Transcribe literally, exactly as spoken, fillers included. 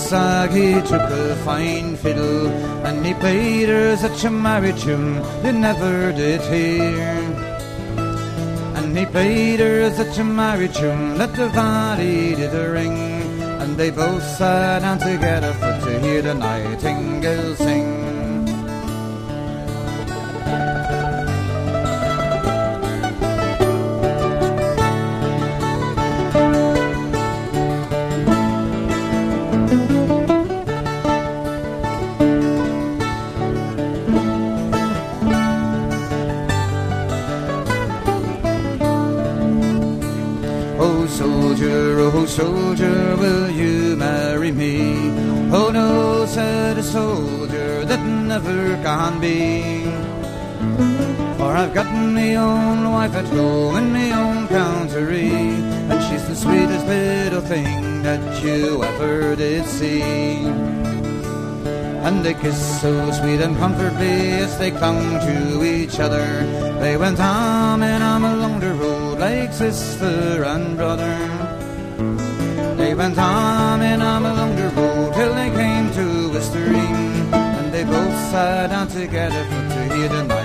Sag he took a fine fiddle, and he played her such a merry tune they never did hear. And he played her such a merry tune that the valley did a ring, and they both sat down together for to hear the nightingale sing. Oh soldier, oh soldier, will you marry me? Oh no, said a soldier, that never can be. For I've got me own wife at home in me own country, and she's the sweetest little thing that you ever did see. And they kissed so sweet and comfortably as they clung to each other. They went arm in arm along the road like sister and brother. They went arm in arm along the road till they came to a stream, and they both sat down together to hear the night